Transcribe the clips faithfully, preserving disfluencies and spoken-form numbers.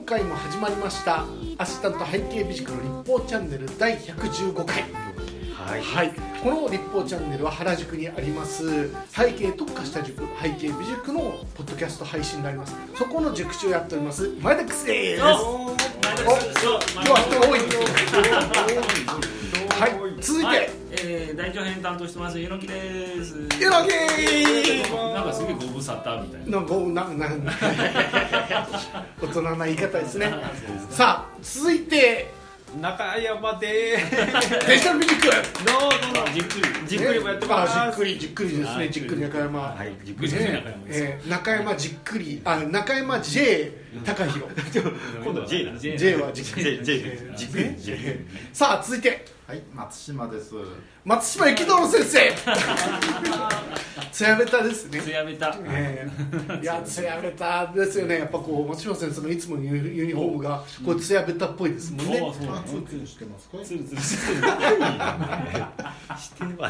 回も始まりましたアシスタント背景美塾の立法チャンネルだいひゃくじゅうごかい、はいはい、この立法チャンネルは原宿にあります背景特化した塾背景美塾のポッドキャスト配信になります。そこの塾長をやっております前田クスです。今日は人が多いんですよはい、続いて、はい、 えー、大長編担当してますゆのきです。 ゆのきなんかすげえご無沙汰みたいな。 なんかなな大人な言い方ですね。さあ続いて中山でーデジタルミュージックどうぞじっくりじっくりもやってます。 じっくりじっくりですね。じっくり中山、 はい、じっくり中山です、 えー、中山じっくりあ中山 J 高弘今度は J なんです。 J はじっくり J じっくり J。 さあ続いてはい松島です。 松島幸太郎先生つやべたですね。 つやべた、 えー、いやつやべたですよね。やっぱこう松島先生のいつものユニフォームがこうつやべたっぽいですもんね。 ツルツルしてますか。 ツルツルしてるしてはない。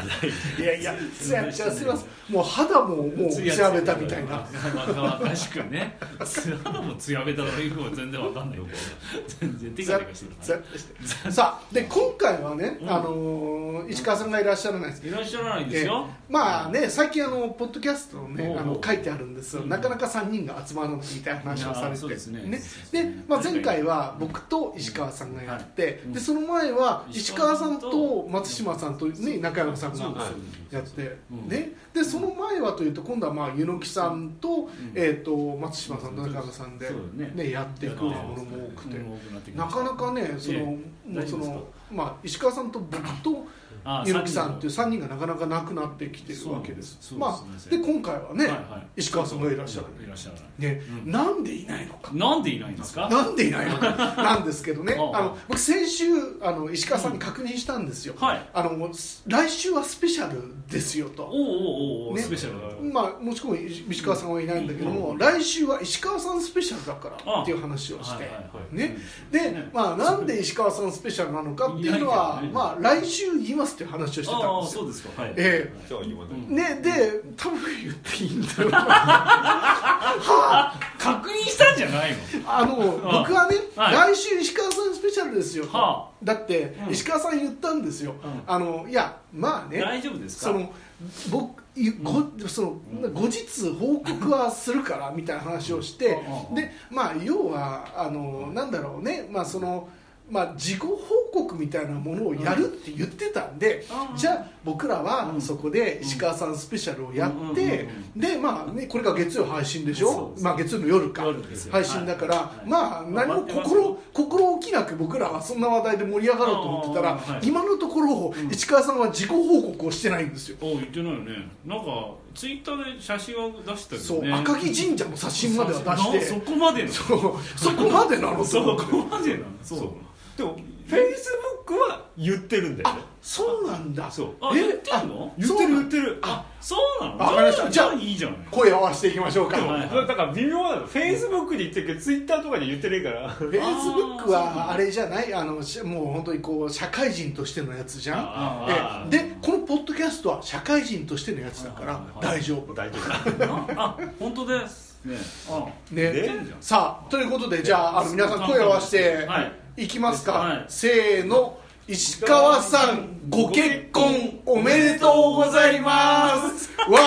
いやいやつやつやすいます。もう肌ももうつやべたみたいな。 若々しくね。肌もつやべたのいうのは全然わかんないよ。全然テカテカしてる。 さあで今回はね、あのー、石川さんがいらっしゃらないです。 いらっしゃらないんですよ。 まあね最近あのポッドキャストをねあの書いてあるんですよ。なかなかさんにんが集まらないみたいな話をされてですね。 ねで、まあ、前回は僕と石川さんがやって、でその前は石川さんと松島さんとね中山さんがやってねでその前はというと今度はまあ柚木さんとえっと松島さんと中山さんでねやっていくものも多くてなかなかねそのもうそのまあ石川さんと僕と柚木さんっていうさんにんがなかなかなくなってきてるわけです。まあで今回はね石川さんがいらっしゃるねなんでいないのかなんでいないんですかなんでいないのかなんですけどねあの僕先週あの石川さんに確認したんですよ。あの来週はスペシャルですよと。 おおおおスペシャル。 まあもしくは石川さんはいないんだけども来週は石川さんスペシャルだからっていう話をしてねでまあなんで石川さんスペシャルなのかっていうのはまあ来週言いますっていう話をしてたんですよ。 ああそうですか。はい。 ええ。 じゃあ言わない。 ねで多分言っていいんだよ。 はあ確認したんじゃないの。 あの僕はね来週石川さんスペシャルですよ。 はあ。 だって石川さん言ったんですよ。あのいやまあね大丈夫ですか。 その僕ごその後日報告はするからみたいな話をしてでまあ要はあのなんだろうねまあそのまあ、自己報告みたいなものをやるって言ってたんで、うん、じゃあ僕らはそこで石川さんスペシャルをやって、うん、でまあねこれが月曜配信でしょ、まあ、月曜の夜か配信だから、はい、まあ何も心心置きなく僕らはそんな話題で盛り上がろうと思ってたら、はい、今のところ石川さんは自己報告をしてないんですよ。 あ言ってないよね。なんかツイッターで写真を出したけどね。 そう赤城神社の写真までは出してそこまでのそうそこまでなのそこまでなのそうでもフェイスブックは言ってるんだよね。 あそうなんだ。 そうあ言ってるの言ってる言ってる。 あそうなの。 わかりました。 じゃあいいじゃん。 声を合わせていきましょうか。 だから微妙なの。フェイスブックで言ってるけどツイッターとかで言ってないから。 フェイスブックはあれじゃないあのもう本当にこう社会人としてのやつじゃん。えでこのポッドキャストは社会人としてのやつだから大丈夫大丈夫。 あ本当です。ねねさあということでじゃああの皆さん声を合わせていきますか、はい、せーの石川さんご結婚おめでとうございますわ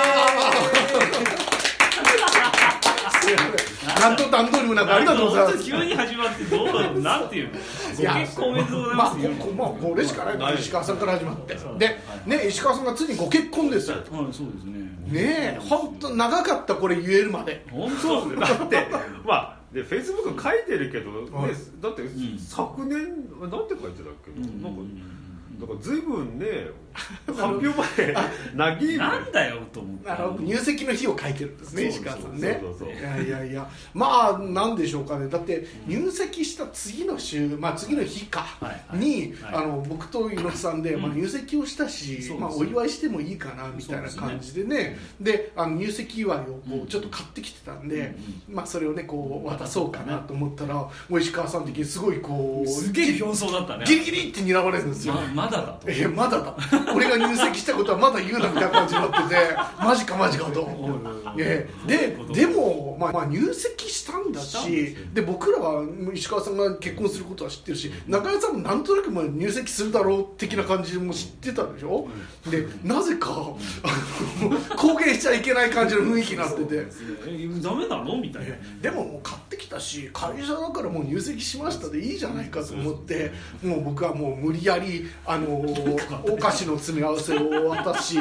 ーなんと段取りもなくありがとうございます。 急に始まってどうなんていうのご結婚おめでとうございます。 まあこ, まあ、これしかない石川さんから始まってで、ね、石川さんがついにご結婚ですよ。 はいそうですね。 ねえ本当長かったこれ言えるまで。 本当だってまあでフェイスブック書いてるけど、ね、だって、うん、昨年なんて書いてたっけ、うん、なんかだからずいぶんね発表前長いなんだよと思ってあの入籍の日を書いてるんですね石川さんね。そうそうそういやいやいやまあなんでしょうかね。だって入籍した次の週まあ次の日かに、はいはい、あの僕と猪木さんで、うんまあ、入籍をしたし、まあ、お祝いしてもいいかなみたいな感じでねであの入籍祝いをこうちょっと買ってきてたんで、うんまあ、それをねこう渡そうかなと思ったらもう石川さん的にすごいこうすげえ表層だったね。 ギリギリって睨まれるんですよ。 ままだだとえまだだ俺が入籍したことはまだ言うなみたいな感じになっててマジかマジかとえででも、まあ、まあ入籍したんだし、で僕らは石川さんが結婚することは知ってるし、中谷さんもなんとなくも入籍するだろう的な感じも知ってたでしょ。でなぜか公言しちゃいけない感じの雰囲気になってて、 ダメなのみたいな。 でももう買ってきたし会社だからもう入籍しましたでいいじゃないかと思って、もう僕はもう無理やりあのお菓子の詰め合わせを渡し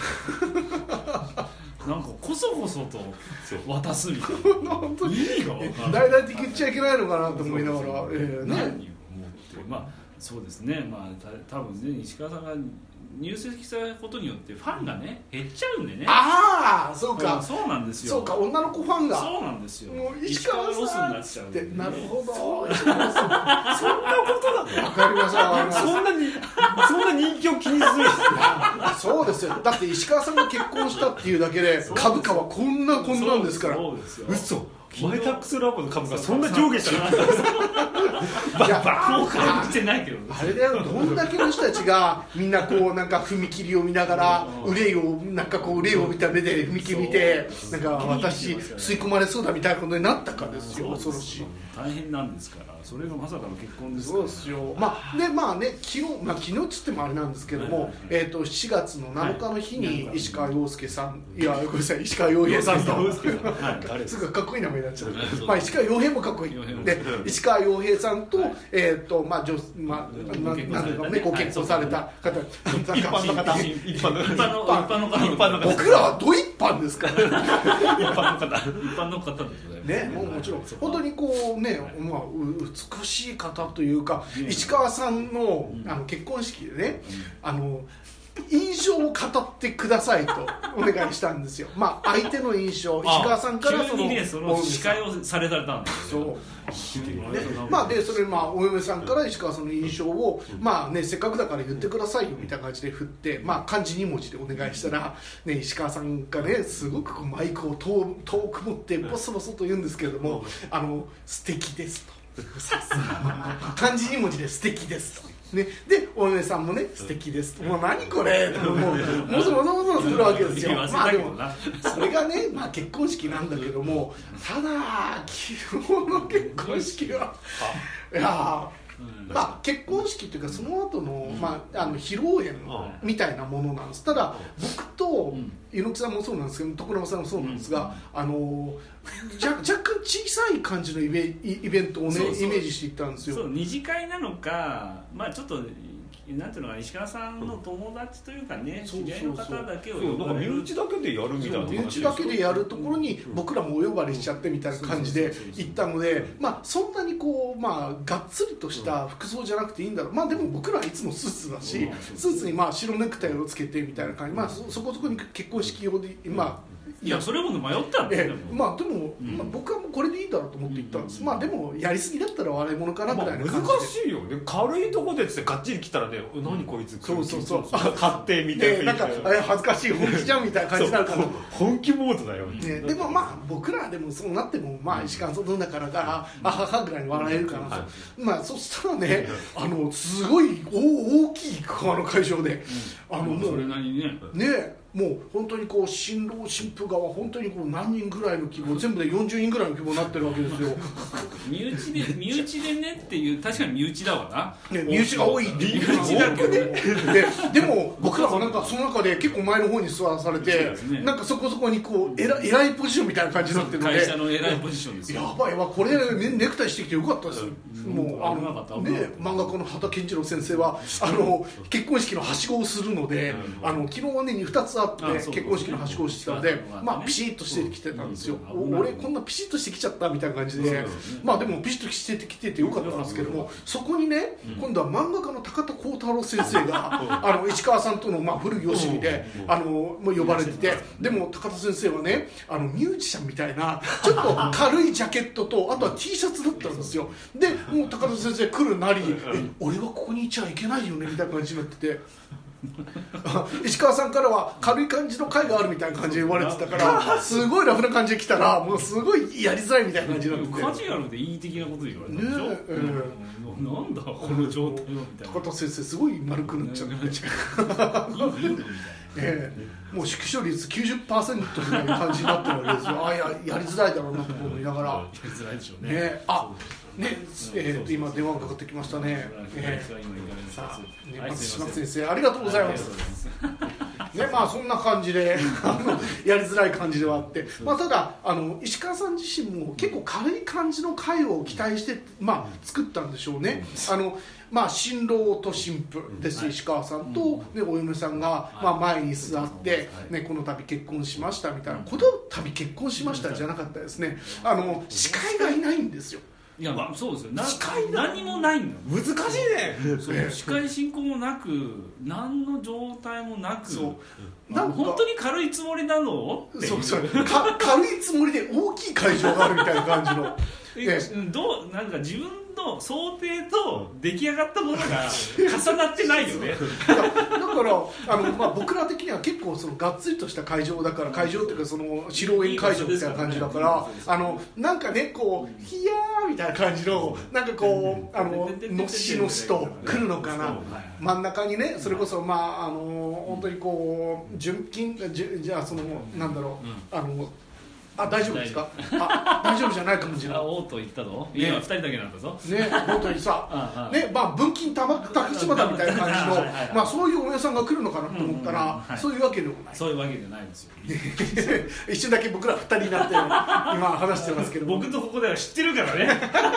なんかこそこそと渡すみたいな意味が分からない。 大々的に言っちゃいけないのかなと思いながら、えー、ね、 何を思って、まあそうですね、まあた多分ね石川さんが入籍したことによってファンがね減っちゃうんでね。 ああそうか、 そうなんですよ。 そうか、女の子ファンがそうなんですよ。 もう石川ロスにさんなっちゃうんで、ね、 ってなるほど石川さんそんなことなの。 わかりましたそんなにそんな人気を気にするそうですよ。だって石川さんが結婚したっていうだけで株価はこんなこんなんですから。 そうですよ。 嘘。マイタックスラボの株がそんな上下したの。 いや効果してないけど、 あれだよ、どんだけの人たちがみんなこうなんか踏切を見ながら憂いをなんかこう憂いを見た目で踏切見てなんか私吸い込まれそうだみたいなことになったかですよ。恐ろしい。 大変なんですから、それがまさかの結婚ですかそうら。 ですよ。まあでまあね昨日まあ昨日っつってもあれなんですけども、はいはいはい、えっ、ー、としがつのなのかの日に石川陽介さん、いやごめんなさい石川陽平さんとすごいかっこいい名前になっちゃう。まあ石川陽平もかっこいい。で石川陽平さんと、はい、えっ、ー、とまあ女まあなんていうかねご結婚された方、 一般の方、 一般の方、一般の方、 僕らはど一般ですから。 一般の方、一般の方ですね。もうもちろん本当にこうね、まあ美しい方というか、石川さんのあの結婚式でね、あの印象を語ってくださいとお願いしたんですよ。まあ相手の印象、石川さんからその急にねその司会をされたんですよ。 そうね、まあでそれまあお嫁さんから石川さんの印象をまあねせっかくだから言ってくださいよみたいな感じで振って、まあ漢字に文字でお願いしたらね石川さんがねすごくこうマイクを遠遠く持ってボソボソと言うんですけれども、あの素敵ですと。漢字に文字で素敵ですと。ね、でお嫁さんもね素敵ですと、もう何これともうもそもそもそするわけですよ。まあでもそれがね、まあ、結婚式なんだけども、ただ昨日の結婚式はいやまあ、結婚式というかその後の、まあ、あの披露宴みたいなものなんです。ただ僕と猪木さんもそうなんですけど徳永さんもそうなんですが、あの若干小さい感じのイベ、イベントをねそうそうイメージしていったんですよ。 そう二次会なのか、まあちょっとなんていうのか石川さんの友達というかね、知り合いの方だけをそうなんか身内だけでやるみたいな、 身内だけでやるところに僕らもお呼ばれしちゃってみたいな感じで行ったので、まあそんなにこうまあがっつりとした服装じゃなくていいんだろう。まあでも僕らはいつもスーツだし、スーツにまあ白ネクタイをつけてみたいな感じ、まあ そ, そこそこに結婚式用でまあいやそれも迷ったんですよ、 えー、まあでも、うんまあ、僕はもうこれでいいだろうと思って行ったんです、うん、まあでもやりすぎだったら笑い物かなみたいな感じで、 まあ、難しいよね。軽いとこでってがっちり来たらね、うん、何こいつそうそうそう買ってみたいな、 なんかあれ恥ずかしい本気じゃんみたいな感じになるから本気モードだよ、 ね、でもまあ僕らでもそうなってもまあ石川さんの中からからあははぐらいに笑えるかなと、はい、まあそしたらねあのすごい大大きいあの会場で、 うん、あのもうそれなりにねねもう本当にこう新郎新婦側本当にこう何人ぐらいの規模全部でよんじゅうにんぐらいの規模になってるわけですよ。 身内で身内でねっていう確かに身内だわな、 ね、身内が多いっていう身内だけど、ね、 で, でも僕らはなんかその中で結構前の方に座らされて、ね、なんかそこそこにこう偉, 偉いポジションみたいな感じになってるので会社の偉いポジションですよ。 やばいわこれネクタイしてきてよかったですよ、 うん、 もうあの、ね、漫画家の畑健次郎先生はあの結婚式のはしごをするので、うん、あの昨日はねふたつあって結婚式のはしごをしてたので、まあピシッとしてきてたんですよ。俺こんなピシッとしてきちゃったみたいな感じで、まあでもピシッとしてきててよかったんですけども、そこにね今度は漫画家の高田幸太郎先生があの石川さんとのまあ古いよしみであのもう呼ばれてて、でも高田先生はねあのミュージシャンみたいなちょっと軽いジャケットとあとは T シャツだったんですよ。でもう高田先生来るなりえ俺はここにいちゃいけないよねみたいな感じになってて石川さんからは軽い感じの会があるみたいな感じで言われてたからすごいラフな感じで来たらもうすごいやりづらいみたいな感じになっててカジュアルでいい的なこと言われたでしょ、ねえー、なんだこの状態はみたいな。 高田先生すごい丸くなっちゃって、ねえーもう縮小率 きゅうじゅっパーセント みたいな感じになってるわけですよ。あ、ややりづらいだろうなと思いながら、 やりづらいでしょうね。 ね、あね、えー、と今電話がかかってきましたね。えー、 ー、さあ、ね、 はい、 松島先生ありがとうございます。ね、まあそんな感じであのやりづらい感じではあって、まあ、ただあの石川さん自身も結構軽い感じの回を期待して、まあ、作ったんでしょうね。あのまあ、新郎と新婦です、石川さんと、ね、お嫁さんが、まあ、前に座って、ね、この度結婚しましたみたいな、この度結婚しましたじゃなかったですね。あの司会がいないんですよ。 いや、まあ、そうですよ。な司会何もないんだ。 難しいね。 そう司会進行もなく、何の状態もなく、 そうなんか本当に軽いつもりなの？ そうそうか軽いつもりで大きい会場があるみたいな感じの。 えどうなんか自分の想定と出来上がったものが重なってないよね。 だからあの、まあ、僕ら的には結構そのがっつりとした会場だから、会場っていうかその披露宴会場みたいな感じだから、あのなんかねこうヒヤーみたいな感じのなんかこうあののしのしと来るのかな。真ん中にね、それこそまああの本当にこう純金じゃじゃあそのなんだろうあのあ、大丈夫ですか？あ、大丈夫じゃないかもしれない。 あ、おーと言ったの？いや、二人だけなんだぞ。 ね、本当にさ、ね、まあ分金たま高島だみたいな感じの、まあそういうお嫁さんが来るのかなと思ったら、そういうわけでもない。 そういうわけじゃないですよ。 一瞬だけ僕ら二人になって今話してますけど、 僕とここでは知ってるからね。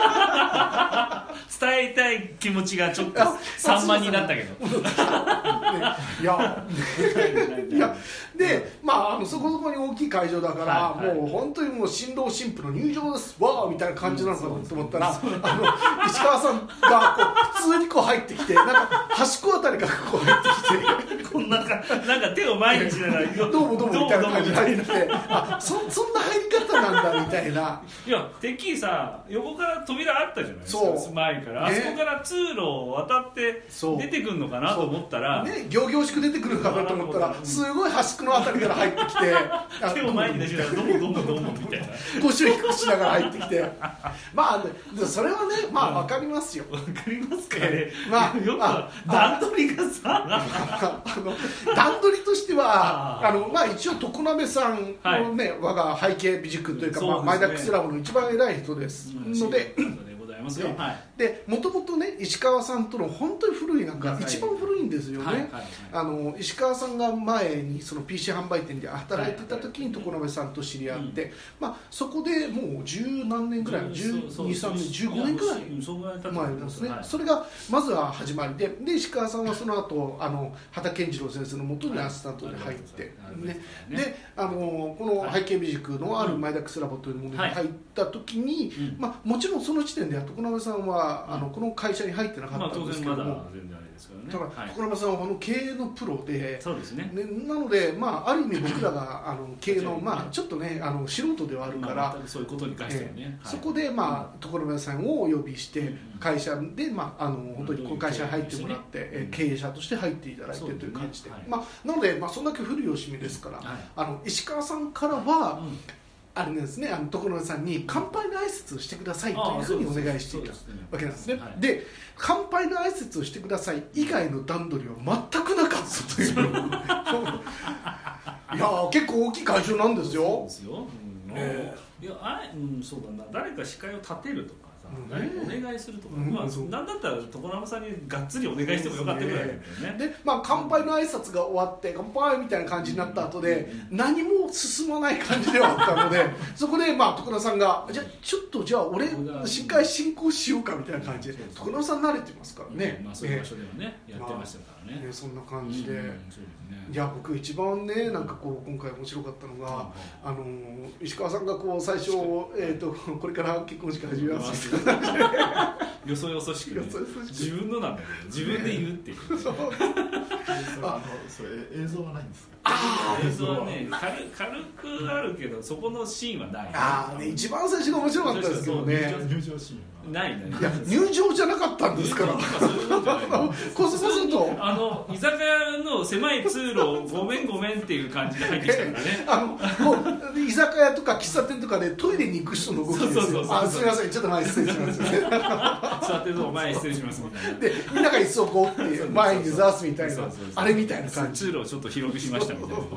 伝えたい気持ちがちょっと散漫になったけど。 いや、いや、で、まああのそこそこに大きい会場だから、もう本当にもう新郎新婦の入場ですわーみたいな感じなのかなと思ったら、あの石川さんがこう普通にこう入ってきて、なんか端っこあたりからこう入ってきて、 こんなんかなんか手を前にしながらどうもどうもみたいな感じで入ってきて、あ、そそんな入り方なんだみたいな。 いや、てっきりさ、横から扉あったじゃないですか。 そう前から、ね、あそこから通路を渡って出てくるのかなと思ったら、 ね、仰々しく出てくるかなと思ったら、すごい端っこのあたりから入ってきて、 手を前に出しながらどうもどうもどうもみたいな。 腰を低くしながら入ってきて、まあそれはね、まあ分かりますよ。 分かりますかね。 まあよく段取りがさ、 あの段取りとしては、あのまあ一応常鍋さんのね、我が背景美塾というか、まあマイダックスラブの一番偉い人ですので。で、もともとね、石川さんとの本当に古い、なんか一番古いんですよね。はいはいはい、あの石川さんが前にその ピーシー 販売店で働いてた時に常鍋さんと知り合って、はいはい、まあ、そこでもう十何年くらい、じゅうに、さんねん、じゅうごねんくらい前なんですね。はい、それがまずは始まりで、で石川さんはその後あの畑健次郎先生のもとにアシスタントで入って、はい、ね、であのこの背景美塾のあるマイダックスラボというものに入った時に、はい、まあ、もちろんその時点では常鍋さんはあのこの会社に入ってなかったんですけども、まあ、当然まだ全然あれですからね。だから常鍋さんはこの経営のプロで、そうですね。ね、なので、まあ、ある意味僕らがあの経営の、まあ、ちょっとねあの素人ではあるから、まあ、 そういうことに関してはね、 えーはい、そこで、まあ、常鍋さんをお呼びして会社で、まあ、あの本当にこの会社に入ってもらって、うん、経営者として入っていただいてという感じで、ね、はい、まあ、なので、まあ、そんだけ古いおしみですから、はい、あの石川さんからは、うん、あれですね、あの所さんに乾杯の挨拶をしてくださいというふうにお願いしていたわけなんですね。はい、で、乾杯の挨拶をしてください以外の段取りは全くなかったという。いや結構大きい会場なんですよ。そうですよ。うん、 えー、いやあれ、うん、そうだな、誰か司会を立てるとか。お願いするとか、うん、まあ、なんだったら常鍋さんにがっつりお願いしてもよかったぐらいだよね。 で、まあ、乾杯の挨拶が終わって乾杯みたいな感じになった後で、うん、何も進まない感じではあったのでそこで、まあ、常鍋さんがじゃあちょっとじゃあ俺司会進行しようかみたいな感じで、常鍋さん慣れてますからね、 まあ、そういう場所ではね、えー、やってましたからね、 まあ、ね、そんな感じで、うん、そうですね、いや僕一番ねなんかこう今回面白かったのが、うん、あの石川さんがこう最初、えー、とこれから結婚式始めますってよそよそしく、ね、自分のなんだけど自分で言うっていう、ね、 あのそれ映像はないんですか？ あ映像はね軽、軽くあるけどそこのシーンはない。 ああ、ね、一番最初が面白かったですけどね。 入場シーンないね。 いや入場じゃなかったんですから。こそこそとあの居酒屋の狭い通路をごめんごめんっていう感じで入ってきたからね。 あのもう居酒屋とか喫茶店とかでトイレに行く人の動きですよ。そうそうそうそう、あ、すみませんちょっと前失礼します。 座ってると前失礼しますみたいな。 でみんなが椅子をこうって前にずらすみたいなあれみたいな感じ。 通路をちょっと広くしましたみたいな。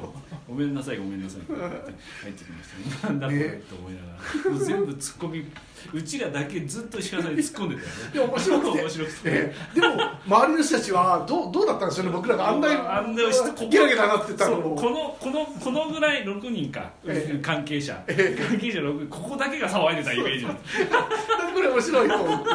ごめんなさいごめんなさいって入ってきましたなんだこれ、ね、と思いながらもう全部ツッコミうちらだけずっと石川さんに突っ込んでたよねいや面白くて面白くて、 えー、でも周りの人たちはどう、どうだったんですよね僕らが案内案内をしてゲラゲラなってたのこのこのこのぐらいろくにんか、えー、関係者、えー、関係者ろくにんここだけが騒いでたイメージだったこれ面白いと思って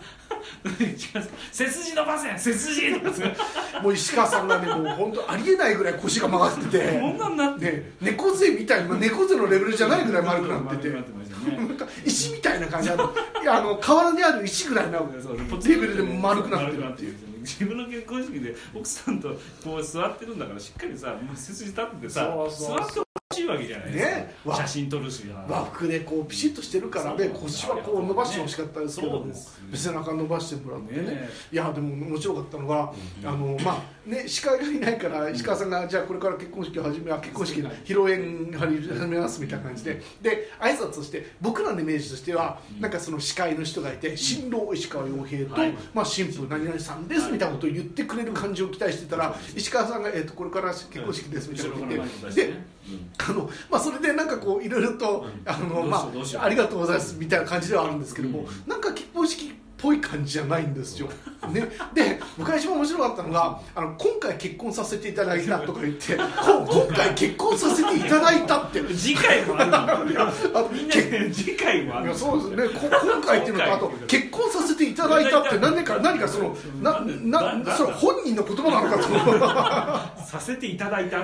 背筋伸ばせ背筋とかもう石川さんがねもう本当ありえないぐらい腰が曲がっててこんなんなって、 ね、猫背みたいな猫背のレベルじゃないぐらい丸くなっててなんか石みたいな感じあのいやあの河原にある石ぐらいのレベルでも丸くなってるっていう自分の結婚式で奥さんとこう座ってるんだからしっかりさ背筋立っててさ座ってほしいわけじゃないですか、ね、写真撮るし和服でこうピシッとしてるからね腰はこう伸ばしてほしかったですけども背中伸ばしてもらってね、ねいやでも面白かったのが、うん、あのまあね司会がいないから石川さんがじゃあこれから結婚式を始め結婚式の披露宴始めますみたいな感じでで挨拶をして僕らのイメージとしてはなんかその司会の人がいて新郎石川陽平と、はいまあ、新婦何々さんですみたいなことを言ってくれる感じを期待してたら石川さんが、えー、とこれから結婚式ですみたいなこと言ってであのまあ、それでなんかこういろいろとあの、まあ、ありがとうございますみたいな感じではあるんですけども、うん、なんか結婚式っぽい感じじゃないんですよ、ね、で僕が一番面白かったのがあの今回結婚させていただいたとか言って今回結婚させていただいたって次回もあるのあみんな次回もあるいやそうですね今回っていうのとあと結婚させていただいたって何か何かそのななその本人の言葉なのかと思うさせていただいた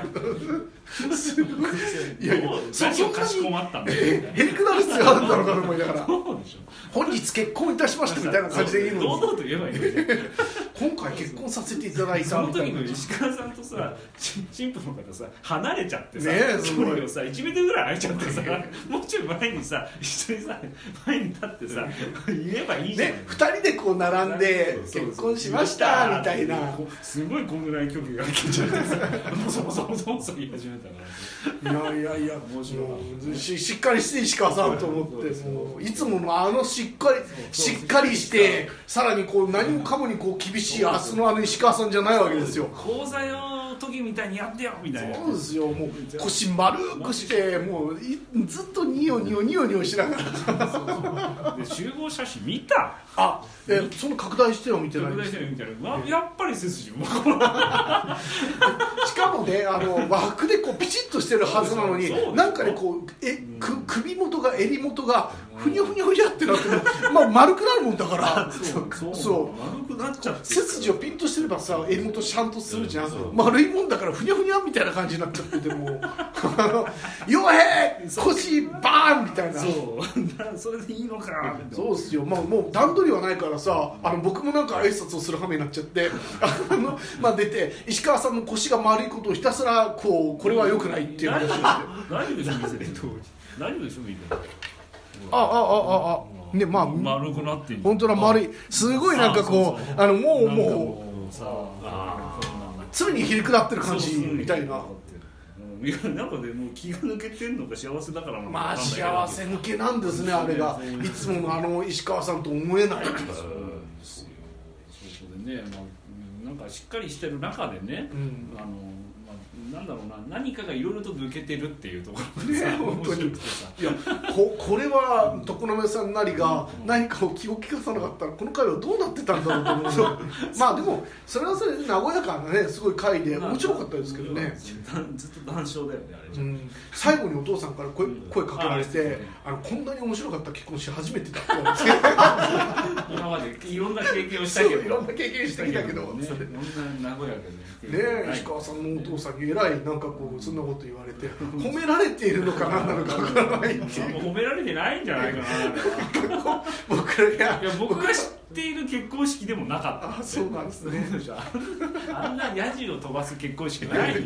いやいや何をかしこまったんだへりくだる必要あるんだろうかと思いながら本日結婚いたしましたみたいな感じで言うのに堂々と言えばいい今回結婚させていただいたその時の石川さんとさ新婦の方さ離れちゃってさ、ね、距離をさいちメートルぐらい空いちゃってさもうちょい前にさ一緒にさ前に立ってさ言えばいいじゃん、ね、 ふたりでこう並んで結婚しましたみたいなすごいこんぐらい距離が空けちゃってさそうそうそうそう言い始めたからいやいやいや面白い し, しっかりして石川さんと思ってもういつものあのしっかりしっかりしてさらにこう何もかもにこう厳しい明日のあの石川さんじゃないわけですよ講座の時みたいにやってよみたいなそうですよもう腰丸くしてもうずっとニヨニヨニヨニヨしながらで集合写真見たあえその拡大しては見てない拡大しては見てないやっぱり背筋もしかもねあの和服でこうピチッとしてるはずなのになんかねこうえく首元が襟元がふにゃふにゃふにゃってなってまあ丸くなるもんだからそうそうそう丸くなっちゃって背筋をピンとしてればさ襟元ちゃんとするじゃん丸いもんだからふにゃふにゃみたいな感じになっちゃってても陽平腰バーンみたいなそうそれでいいのかそうっすよ、まあ、もう段取りはないからさあの僕もなんか挨拶をする羽目になっちゃってあの、まあ、出て石川さんの腰が丸いことをひたすらこうこれは良くないっていう話をして何でしょ見せて何でしょ見てあああああねまあ丸くなってん本当だ丸いすごいなんかこうあのもうもうさ常にひりくだってる感じみたいな。 いやなんかでもう気が抜けてんのか幸せだからまあ幸せ抜けなんですねあれがいつものあの石川さんと思えないそうですよそこでね、まあ、なんかしっかりしてる中でね、うん、あのなんだろうな何かがいろいろと抜けてるっていうところがさ、ね、 本当にいや こ, これは常滑さんなりが何かを気を利かさなかったらこの回はどうなってたんだろうと思うまあでもそれはそれで和やかなねすごい回で面白かったですけどねずっと談笑だよねあれ、うん、 最後にお父さんから 声, 声かけられて、うん、あのこんなに面白かった結婚式初めてだって言われて今までいろんな経験をしたけどいろんな経験してきたけどねそれ和やかでね石川さんのお父さんに偉いなんかこうそんなこと言われて褒められているのか何なのか分からないっていう褒められてないんじゃないかな僕らがいや僕が知っている結婚式でもなかったあそうなんですねあんなヤジを飛ばす結婚式ない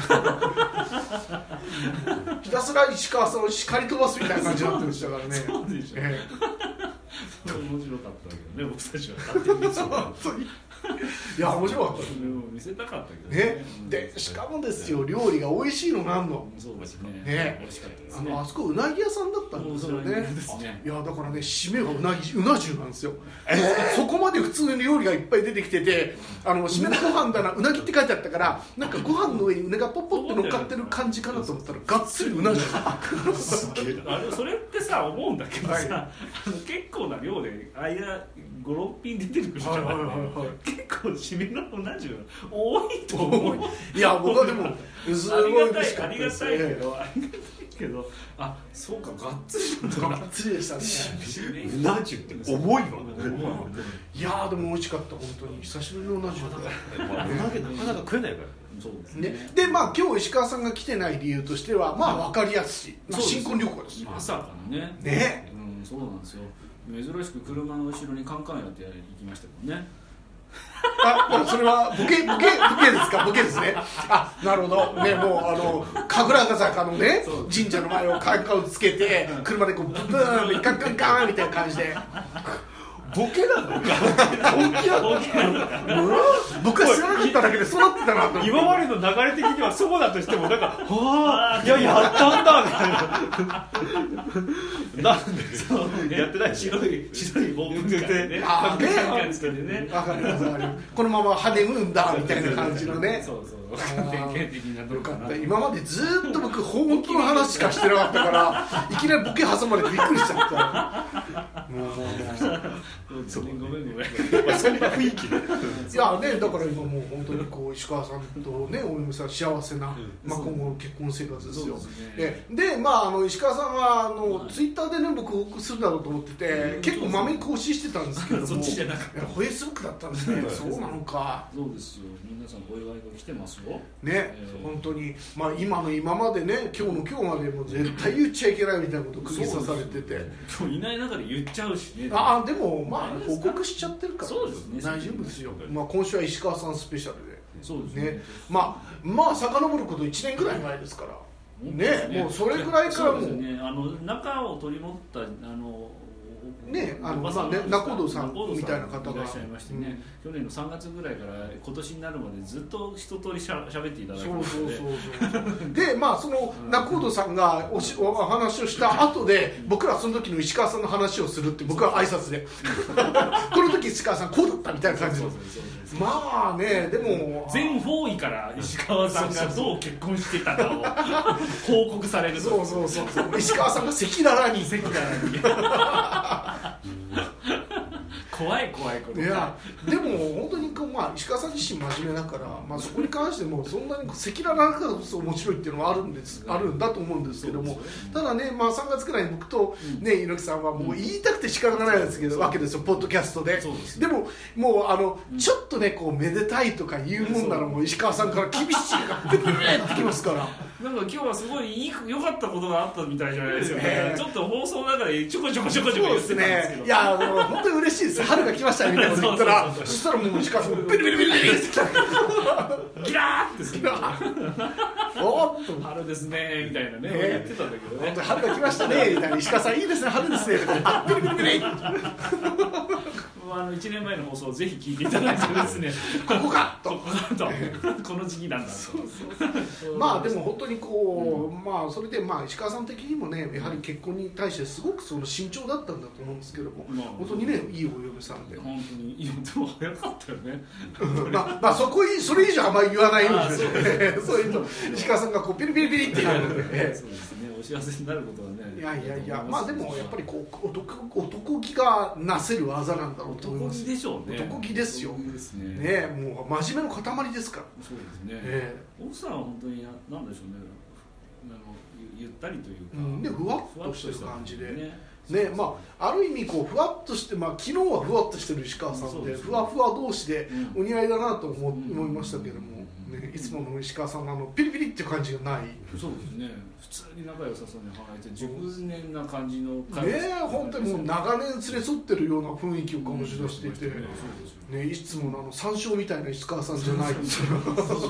ひたすら石川さんを叱り飛ばすみたいな感じになってましたからねそうでしょ、ええ、面白かったけどね僕たちは勝手に本当にいや面白かったです見せたかったけどね。でしかもですよ、料理が美味しいのなんの。 そうですね。 ね、 美味しかったですね。 あのあそこうなぎ屋さんだったんですよね。いやだからね、締めがうなぎうな重なんですよ。そこまで普通に料理がいっぱい出てきてて、あの締めのご飯だな、うなぎって書いてあったから、なんかご飯の上にうながポッポって乗っかってる感じかなと思ったら、がっつりうな重。 あれそれってさ思うんだけどさ、はい、あの結構な量で間ご、ろっぴん出てくるじゃん、はいはいはいはい、結構締めのうな重多いと思う。 いや僕はでもすごい嬉しかったです。 ありがたいけど、ありがたいけど、あ、そうか、がっつりがっつりでしたね。 うな重って重いわ。 いやでも美味しかった、本当に久しぶりのうな重だ。 うなぎなかなか食えないから。 そうですね。 ね、でまあ今日石川さんが来てない理由としてはまあ分かりやすい、まあ、新婚旅行です。 まさかのね。 ね、 うん、そうなんですよ。珍しく車の後ろにカンカンやって行きましたもんね。 あ、それはボケボケボケですか、ボケですね。あ、なるほどね。もうあの神楽坂のね神社の前をカンカンをつけて車でこうブーンってカンカンカンみたいな感じで。ボケなの？本気なの？僕は知らなかっただけでそうなってたなと。 今までの流れ的にはそうだとしてもなんかはあ、いややったんだみたいな。なんでそう、ね、やってない白い白いボールでね。 ああね。 ね。 わかりますわかります。このままハネムーンだみたいな感じのね。 そうそう。典型的などうかな。 今までずっと僕本当の話しかしてなかったからいきなりボケ挟まれてびっくりしちゃった。もうもうもう。 ごめんごめん。 まあそんな雰囲気で。 いやね、だから今もう本当にこう石川さんとねお嫁さん幸せな、まあ、今後の結婚生活ですよ。で, でまああの石川さんはあのツイッターでね僕報告するだろうと思ってて結構まめに更新してたんですけども、 そっちじゃなくてフェイスブックだったんですね。そうなのか。 そうですよ。皆さんお祝いが来てますよ。 ね、本当にまあ今の今までね今日の今日までも絶対言っちゃいけないみたいなことを釘刺されてて、 今日いない中で言っちゃうしね。 あでもまあ報告しちゃってるからそうですね、 大丈夫ですよ。まあ今週は石川さんスペシャルで。 そうですね。まあまあ遡ることいちねんぐらい前ですからね。もうそれぐらいからもうね、あの中を取り持ったあのね、あのまあね仲人さんみたいな方がいらっしゃいましてね、うん、去年のさんがつぐらいから今年になるまでずっと一通りしゃ喋っていただいてますので、そうそうそうそうでまあその仲人さんがおしお話をした後で僕らその時の石川さんの話をするって僕は挨拶でこの時石川さんこうだったみたいな感じのまあねでも全方位から石川さんがどう結婚してたかを報告される。 そうそうそうそう石川さんが赤裸々に赤裸々に怖い怖いこと。 いやでも本当にこう、まあ、石川さん自身真面目だから、まあ、そこに関してもそんなに赤裸々だからこそ面白いっていうのはあるんです、うん、あるんだと思うんですけども、ただね、まあ、さんがつくらいに僕と、ね、猪木さんはもう言いたくて仕方がないですけど、うん、わけですよポッドキャスト で, で, でももうあの、うん、ちょっとねこうめでたいとか言うもんならもう石川さんから厳しいがペペペってきますからなんか今日はすごいいい良かったことがあったみたいじゃないですよね、えー、ちょっと放送の中でちょこちょこちょこちょこ言ってたんですけど、 ね、いやあの本当に嬉しいです。春が来ましたみたいなこと言ったらそしたらもう石川さんペリペリペリペリってギラーってするおっと春ですねみたいなね、えー、言ってたんだけどね、 本当に春が来ましたねみたいな石川さんいいですね春ですねとかあペリペリペリあのいちねんまえの放送をぜひ聞いていただいてですねここかとここかとこの時期なんだとそうそうまあでも本当にこう、うん、まあそれでまあ石川さん的にもねやはり結婚に対してすごくその慎重だったんだと思うんですけども、まあ、本当にねいいお嫁さんで本当にいいでも早かったよねまあ、まあそこそれ以上あんまり言わないようにですねそういうと石川さんがこうピリピリピリって言うのでそうですねお幸せになることはねいやいやいやまあでもやっぱりこう 男, 男気がなせる技なんだろうと思います。 男気でしょうね。 男気ですよ。 ですね。 ねもう真面目の塊ですから。 そうですね。 えー、奥さんは本当になんでしょうね。あのゆったりというか、 うん、でふわっとしてる感じで。 ね。 ねまあある意味こうふわっとしてまあ昨日はふわっとしてる石川さんで、ふわふわ同士でお似合いだなと思、うん、思いましたけども。 ね、いつもの石川さんのあのピリピリっていう感じがない。 そうですね、普通に仲良さそうに話して熟年な感じのねえ、本当にもう長年連れ添ってるような雰囲気を醸し出していて、ね、いつものあの山椒みたいな石川さんじゃないんですよ。 お嫁さん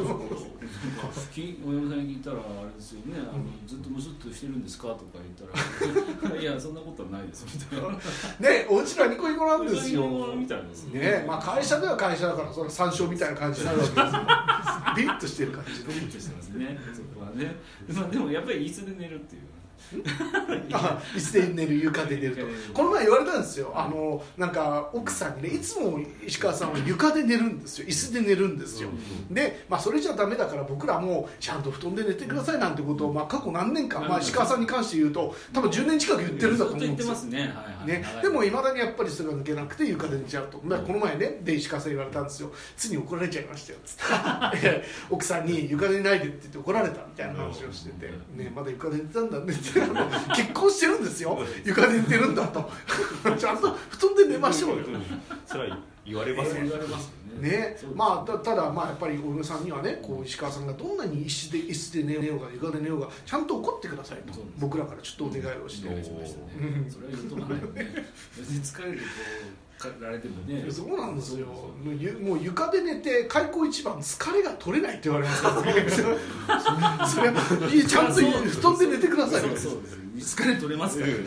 に聞いたらあれですよね、あのずっとムスッとしてるんですかとか言ったらいやそんなことはないですみたいな。 ね、おうちらニコニコなんですよ。 みたいですね、まあ会社では会社だからそれ山椒みたいな感じになるわけですよ。ビリッとしてる感じ。 ビリッとしてますね。そこはね。まあでもやっぱり椅子で寝るっていう。 あ、椅子で寝る、床で寝ると。この前言われたんですよ。あのなんか奥さんにね、いつも石川さんは床で寝るんですよ。椅子で寝るんですよ。で、まあそれじゃダメだから僕らもちゃんと布団で寝てくださいなんてことをまあ過去何年間、まあ石川さんに関して言うと多分じゅうねん近く言ってるんだと思うんですよ。ね。でも未だにやっぱりそれが抜けなくて床で寝ちゃうと。まあこの前ね、で石川さん言われたんですよ。ついに怒られちゃいましたよつって奥さんに床で寝ないでって言って怒られたみたいな話をしてて、ね、まだ床で寝てたんだねって結婚してるんですよ、床で寝てるんだとちゃんと布団で寝ましょうよ。 それは言われますよね。 ね、まあ た, ただまあやっぱりお嫁さんにはね、こう石川さんがどんなに椅子で椅子で寝ようが床で寝ようがちゃんと怒ってくださいと僕らからちょっとお願いをして、 お願いしましたね。それは言うとかないよね。別に疲れてこうられてもね。 そうなんですよ。もう床で寝て開口一番疲れが取れないって言われますからね。それはちゃんと布団で寝てください。 そうそう疲れ取れますからね。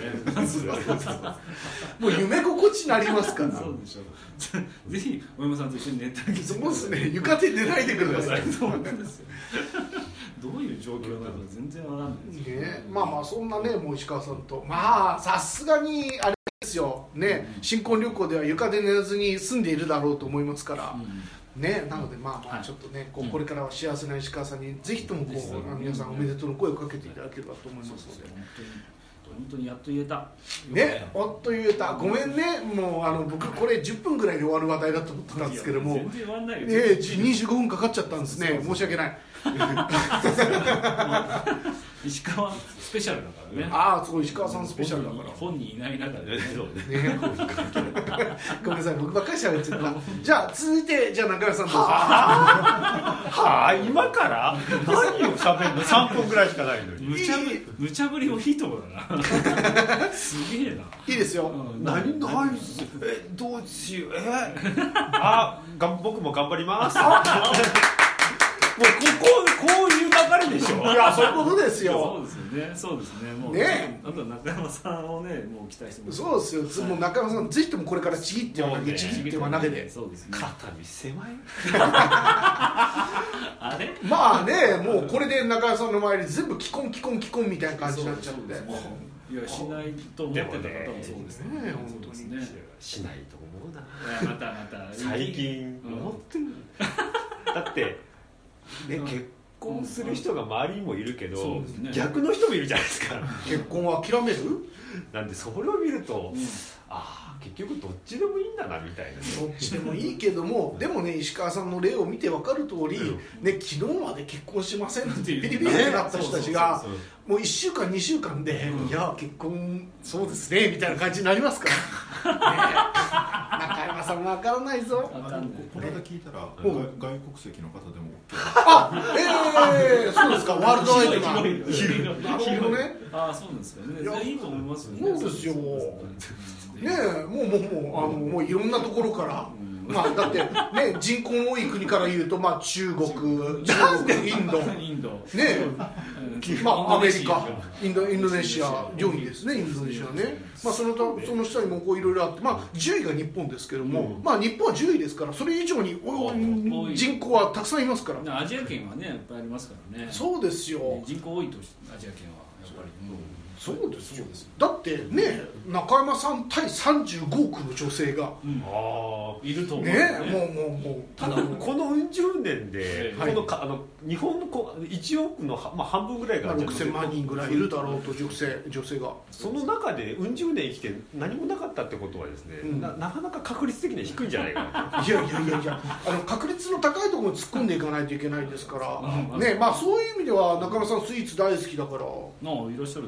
もう夢心地になりますから。 そうでしょ。ぜひお嫁さんと一緒に寝てあげて。 そうですね。床で寝ないでください。 そうなんですよ。どういう状況なのか全然わかんないですよね。まあまあそんなね、もう石川さんとまあさすがにあれですよね。新婚旅行では床で寝ずに住んでいるだろうと思いますから。ね、なのでまあまあちょっとね、こうこれからは幸せな石川さんにぜひともこう皆さんおめでとうの声をかけていただければと思いますので。 本当にやっと言えたね、やっと言えた。ごめんね、もうあの僕これじゅっぷんぐらいで終わる話題だと思ってたんですけども、 全然終わんないよ。 ええ、にじゅうごふんかかっちゃったんですね。申し訳ない。 石川スペシャルだからね。 ああ、そう、石川さんスペシャルだから。 本人いない中でね。 ね、ごめんなさい、僕ばっかり喋っちゃった。じゃあ続いて、じゃあ中山さんどうぞ。 はあ、今から何を喋るの？さんぷんぐらいしかないのに。 無茶ぶり、無茶ぶりもいいとこだな。すげえな。 いいですよ。 何の話？え、どうしよう。え、あ、が僕も頑張ります。もうこここういう流れでしょ。 いや、そういうことですよ。 そうですよね。そうですね。もうね、 あとは中山さんをね、もう期待してます。 そうですよ。もう中山さんぜひともこれからちぎっては投げ、ちぎっては投げで。 そうですね。 肩身狭い。 あれ？ まあね、もうこれで中山さんの周り全部キコンキコンキコンみたいな感じになっちゃって。 いや、しないと思ってた方もそうですね。 本当にね。 しないと思うな。 またまた最近思ってる。だって。ね、結婚する人が周りにもいるけど、ね、逆の人もいるじゃないですか。 結婚を諦める？なんでそれを見ると、うん、ああ結局どっちでもいいんだなみたいな、ね、 どっちでもいいけどもでもね石川さんの例を見て分かる通り、うんね、昨日まで結婚しませんってピリピリってなった人たちがもういっしゅうかんにしゅうかんで、うん、いや結婚そうですねみたいな感じになりますから、ね、中山さん分からないぞ。 あのこの間聞いたら、うん、外国籍の方でも OK。 あ、ええー、そうですか。ワールドワイドな。 なるほどね。 ああ、そうなんですかね。いや、いいと思いますよね。 そうですよ。ねえ、もうもうもうあのもういろんなところから。まあだってね人口の多い国から言うとまあ中国、中国、インド、 インドね、まあアメリカ、インド、インドネシアよんいですね。インドネシアね。まあそのとその下にもこういろいろあって、まあじゅういが日本ですけども、まあ日本はじゅういですからそれ以上に人口はたくさんいますから。 アジア圏はねいっぱいありますからね。 そうですよ。 人口多いとアジア圏はやっぱり。 そうですよ。だってね中山さん対さんじゅうごおくの女性が、 うん、あいると思うね。ねもうもうもうただこのうん十年で、はい、このかあの日本のこいちおくの、まあ、半分ぐらいがろくせんまんにんぐらいいるだろうと女性女性がその中でうん十年生きて何もなかったってことはですね、うん、な, なかなか確率的には低いんじゃないかな。 いやいやいやいやあの確率の高いところに突っ込んでいかないといけないですから、ねまあ、そういう意味では中山さんスイーツ大好きだからなあいらっしゃるでしょうけどね。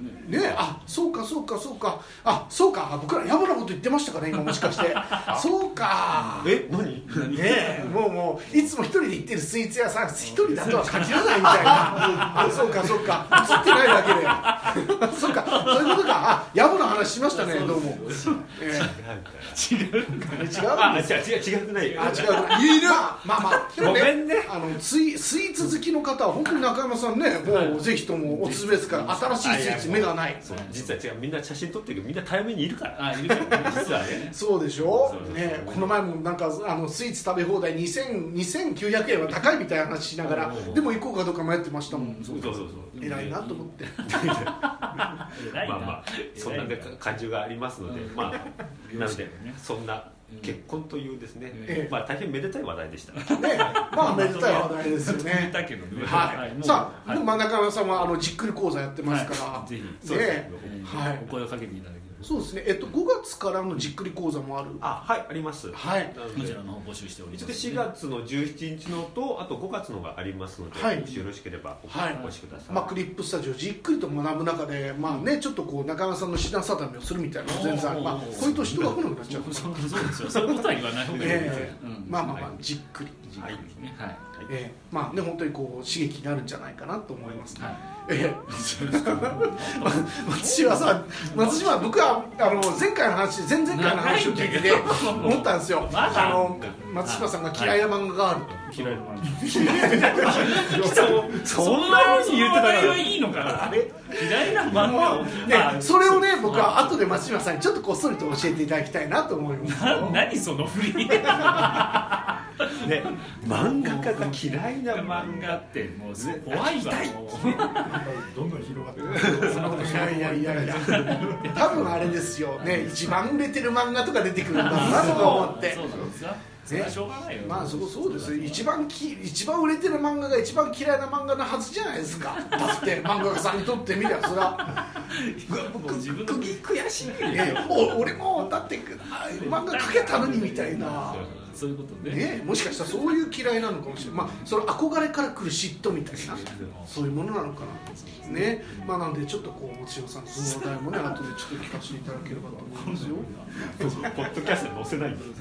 ねえ、あ、そうかそうかそうか、あ、そうか、僕らやぼなこと言ってましたかね今もしかしてそうか、 え、何？ ねえ、もうもういつも一人で行ってるスイーツ屋さん一人だとは限らないみたいなあ、そうかそうか、映ってないだけでそうか、そういうことか、あ、やぼな話しましたね、どうも、え違うかー、違うんですあ、違う違う違くない。 あ、違う、いる、まあまあまあ、 ごめんね。 あのスイスイーツ好きの方は本当に中山さんね、もうぜひともおすすめですから、新しいスイーツ目がない。 そう、実は違う、みんな写真撮ってるけどみんな対面にいるから。 あ、いるからね、実はね。 そうでしょそうね、この前もなんかあのスイーツ食べ放題にせんにせんきゅうひゃくえんは高いみたいな話しながら、でも行こうかどうか迷ってましたもん。 そうそうそう。 偉いなと思って。 偉いな。 まあまあそんな感じがありますので、まあなのでそんな結婚というですね、 ええ、 まあ大変めでたい話題でしたね。 まあめでたい話題ですよね。 だけどね、 はい。さあ、でも真ん中さんはあのじっくり講座やってますから、 ぜひね、 はい、お声をかけていただければ。 そうですね。えっとごがつからのじっくり講座もある。 あ、はい、あります。 はい。 こちらの方募集しております。 しがつのじゅうしちにちのと、あとごがつのがありますので、 はい、 もしよろしければお越しください。 まあクリップスタジオじっくりと学ぶ中で、まあね、ちょっとこう中山さんの品定めをするみたいな全然、まあこういうと人が来なくなっちゃう。 そうですよ。そういうことは言わない方がいいですよ。 まあまあまあじっくり。 はい。はい。 えー、まあね、本当にこう刺激になるんじゃないかなと思います、ね。はい、えー、松島さん、松島、僕はあの前回の話、前々回の話を聞いてて思ったんですよ。あの松島さんが嫌いな漫画があると。 嫌いな漫画。そんなに言ってたらいいのかな。嫌いな漫画。 ね、それをね、僕は後で松島さんにちょっとこっそりと教えていただきたいなと思います。 何その振り。 ね、漫画家が嫌いな漫画ってもう怖いわ。 どんどん広がってる。そんなことしない。 いやいやいや多分あれですよね、一番売れてる漫画とか出てくるんだなとか思って。 そうなんですか。それはしょうがないよ。 まあそこそうです。一番き一番売れてる漫画が一番嫌いな漫画なはずじゃないですか。だって漫画家さんにとってみりゃそれは自分の悔しい。お俺もだって漫画描けたのにみたいな。 そういうことね。 ね、もしかしたらそういう嫌いなのかもしれない。まあその憧れから来る嫉妬みたいなそういうものなのかな。ね、まあなんでちょっとこう松島さんその話題もね後でちょっと聞かせていただければと思いますよ。 ポッドキャストに載せないんです。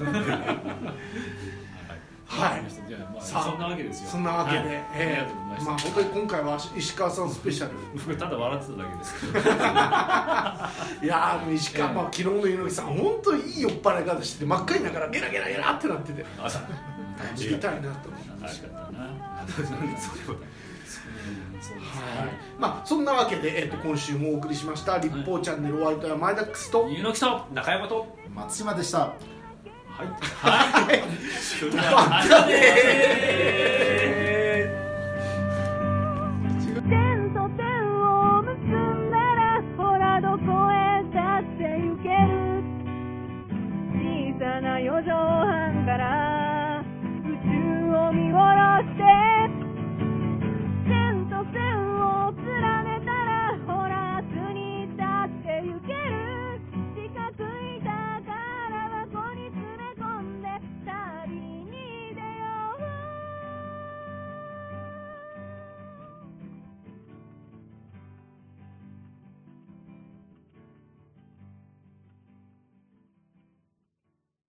はい。 さあそんなわけですよ。 そんなわけで、ええ、まあ本当に今回は石川さんスペシャル。 僕ただ笑ってただけですけど。 いやー石川、まあ昨日の柚木さん本当にいい酔っ払い方してて真っ赤にながらゲラゲラゲラってなってて、知りたいなと思ってました。まあそんなわけで、えっと今週もお送りしました立法チャンネルお相手は前田ックスと柚木と中山と松島でした。 はい。 はい。 またね点と点を結んだらほらどこへだって行ける小さな四畳半から宇宙を見下ろす